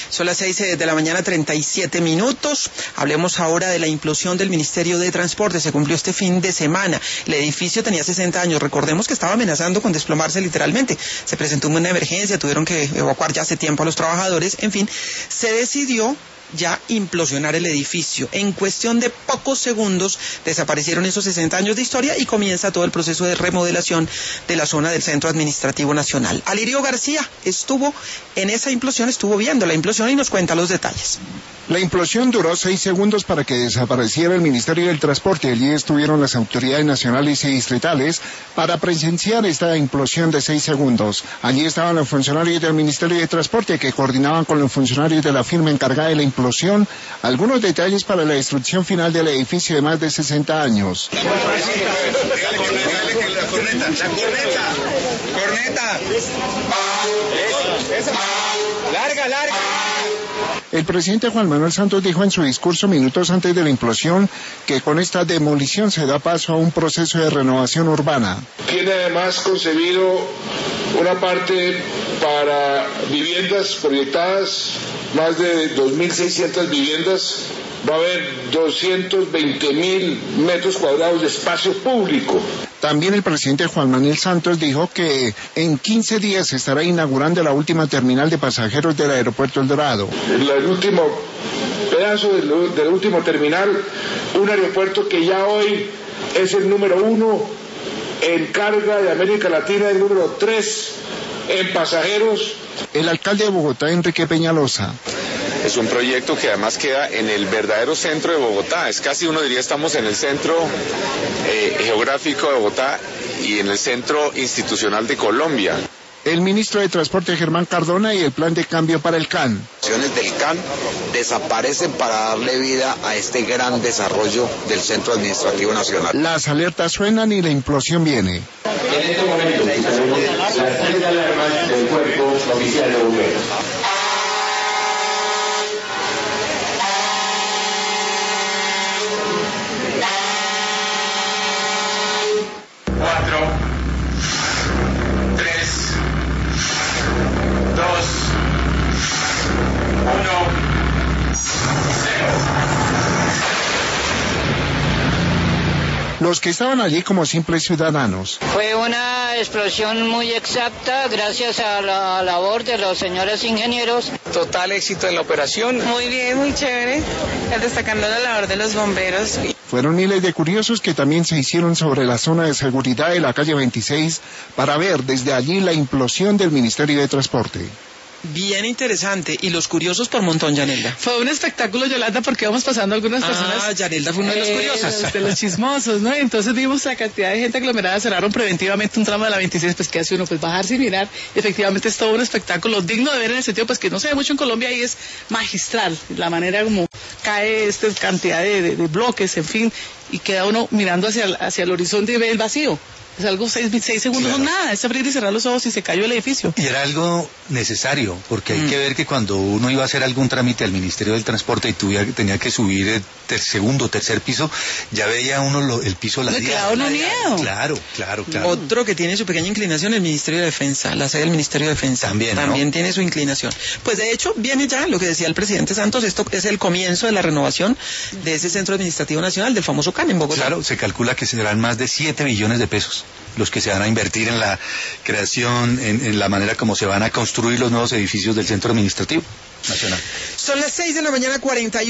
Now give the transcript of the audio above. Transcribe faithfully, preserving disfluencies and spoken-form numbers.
Son las seis de la mañana, treinta y siete minutos. Hablemos ahora de la implosión del Ministerio de Transporte. Se cumplió este fin de semana. El edificio tenía sesenta años. Recordemos que estaba amenazando con desplomarse literalmente. Se presentó una emergencia, tuvieron que evacuar ya hace tiempo a los trabajadores. En fin, se decidió ya implosionar el edificio. En cuestión de pocos segundos desaparecieron esos sesenta años de historia y comienza todo el proceso de remodelación de la zona del Centro Administrativo Nacional. Alirio García estuvo en esa implosión, estuvo viendo la implosión y nos cuenta los detalles. La implosión duró seis segundos para que desapareciera el Ministerio del Transporte. Allí estuvieron las autoridades nacionales y distritales para presenciar esta implosión de seis segundos. Allí estaban los funcionarios del Ministerio de Transporte que coordinaban con los funcionarios de la firma encargada de la implosión. Algunos detalles para la destrucción final del edificio de más de sesenta años. La corneta, la corneta, corneta. Larga, larga. El presidente Juan Manuel Santos dijo en su discurso minutos antes de la implosión que con esta demolición se da paso a un proceso de renovación urbana. Tiene además concebido una parte para viviendas proyectadas, más de dos mil seiscientas viviendas. Va a haber doscientos veinte mil metros cuadrados de espacio público. También el presidente Juan Manuel Santos dijo que en quince días se estará inaugurando la última terminal de pasajeros del aeropuerto El Dorado. El, el último pedazo del, del último terminal, un aeropuerto que ya hoy es el número uno en carga de América Latina, el número tres en pasajeros. El alcalde de Bogotá, Enrique Peñalosa. Es un proyecto que además queda en el verdadero centro de Bogotá. Es casi, uno diría, estamos en el centro eh, geográfico de Bogotá y en el centro institucional de Colombia. El ministro de Transporte, Germán Cardona, y el plan de cambio para el C A N. Las del C A N desaparecen para darle vida a este gran desarrollo del Centro Administrativo Nacional. Las alertas suenan y la implosión viene. En este momento, las tres alarmas del Cuerpo Oficial de Bomberos. Cuatro, tres, dos, uno, cero. Los que estaban allí como simples ciudadanos. Fue una explosión muy exacta gracias a la labor de los señores ingenieros. Total éxito en la operación. Muy bien, muy chévere, destacando la labor de los bomberos. Fueron miles de curiosos que también se hicieron sobre la zona de seguridad de la calle veintiséis para ver desde allí la implosión del Ministerio de Transporte. Bien interesante, y los curiosos por montón, Yanelda. Fue un espectáculo, Yolanda, porque íbamos pasando algunas personas. Ah, Yanelda fue uno de los curiosos. Eh, de los chismosos, ¿no? Entonces vimos la cantidad de gente aglomerada, cerraron preventivamente un tramo de la veintiséis, pues ¿qué hace uno? Pues bajarse y mirar. Efectivamente es todo un espectáculo digno de ver en el sentido, pues que no se ve mucho en Colombia y es magistral, la manera como cae esta cantidad de, de, de bloques, en fin, y queda uno mirando hacia el, hacia el horizonte y ve el vacío. Es algo, seis, seis segundos, claro. No nada, es abrir y cerrar los ojos y se cayó el edificio. Y era algo necesario, porque hay mm. que ver que cuando uno iba a hacer algún trámite al Ministerio del Transporte y tuviera, tenía que subir el ter, segundo o tercer piso, ya veía uno lo, el piso ladeado. Le quedaba uno miedo. Claro, claro, claro. Otro que tiene su pequeña inclinación, el Ministerio de Defensa, la sede del Ministerio de Defensa. También, También ¿no? tiene su inclinación. Pues de hecho, viene ya lo que decía el presidente Santos, esto es el comienzo de la renovación de ese Centro Administrativo Nacional, del famoso C A N en Bogotá. Claro, se calcula que serán más de siete billones de pesos los que se van a invertir en la creación, en, en la manera como se van a construir los nuevos edificios del Centro Administrativo Nacional. Son las seis de la mañana, cuarenta y